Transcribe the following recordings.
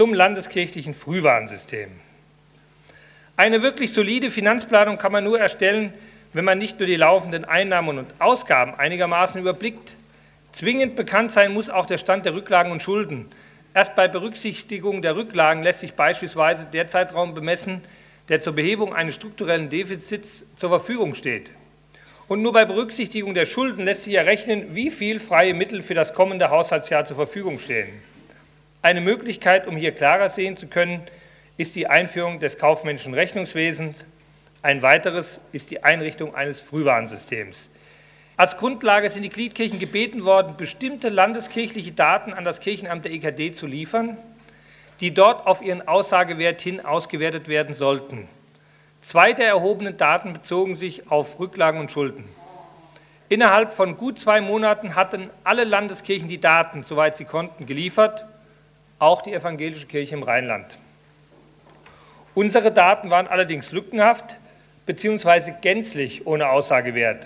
zum landeskirchlichen Frühwarnsystem. Eine wirklich solide Finanzplanung kann man nur erstellen, wenn man nicht nur die laufenden Einnahmen und Ausgaben einigermaßen überblickt. Zwingend bekannt sein muss auch der Stand der Rücklagen und Schulden. Erst bei Berücksichtigung der Rücklagen lässt sich beispielsweise der Zeitraum bemessen, der zur Behebung eines strukturellen Defizits zur Verfügung steht. Und nur bei Berücksichtigung der Schulden lässt sich errechnen, wie viel freie Mittel für das kommende Haushaltsjahr zur Verfügung stehen. Eine Möglichkeit, um hier klarer sehen zu können, ist die Einführung des kaufmännischen Rechnungswesens. Ein weiteres ist die Einrichtung eines Frühwarnsystems. Als Grundlage sind die Gliedkirchen gebeten worden, bestimmte landeskirchliche Daten an das Kirchenamt der EKD zu liefern, die dort auf ihren Aussagewert hin ausgewertet werden sollten. 2 der erhobenen Daten bezogen sich auf Rücklagen und Schulden. Innerhalb von gut 2 Monaten hatten alle Landeskirchen die Daten, soweit sie konnten, geliefert, auch die evangelische Kirche im Rheinland. Unsere Daten waren allerdings lückenhaft bzw. gänzlich ohne Aussagewert.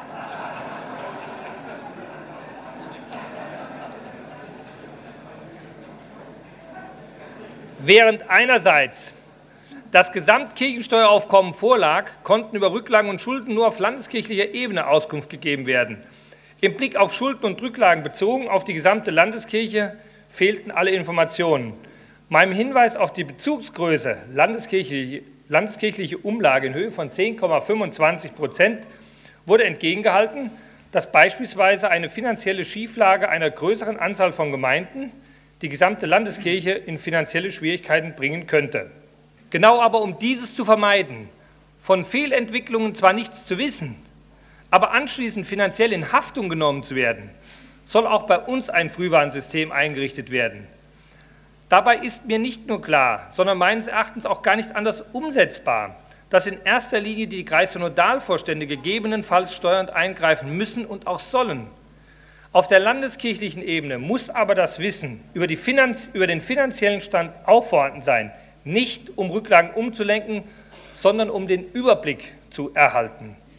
Während einerseits das Gesamtkirchensteueraufkommen vorlag, konnten über Rücklagen und Schulden nur auf landeskirchlicher Ebene Auskunft gegeben werden. Im Blick auf Schulden und Rücklagen bezogen auf die gesamte Landeskirche fehlten alle Informationen. Meinem Hinweis auf die Bezugsgröße landeskirchliche Umlage in Höhe von 10,25% wurde entgegengehalten, dass beispielsweise eine finanzielle Schieflage einer größeren Anzahl von Gemeinden die gesamte Landeskirche in finanzielle Schwierigkeiten bringen könnte. Genau aber um dieses zu vermeiden, von Fehlentwicklungen zwar nichts zu wissen, aber anschließend finanziell in Haftung genommen zu werden, soll auch bei uns ein Frühwarnsystem eingerichtet werden. Dabei ist mir nicht nur klar, sondern meines Erachtens auch gar nicht anders umsetzbar, dass in erster Linie die Kreissynodalvorstände gegebenenfalls steuernd eingreifen müssen und auch sollen. Auf der landeskirchlichen Ebene muss aber das Wissen über den finanziellen Stand auch vorhanden sein, nicht um Rücklagen umzulenken, sondern um den Überblick zu erhalten.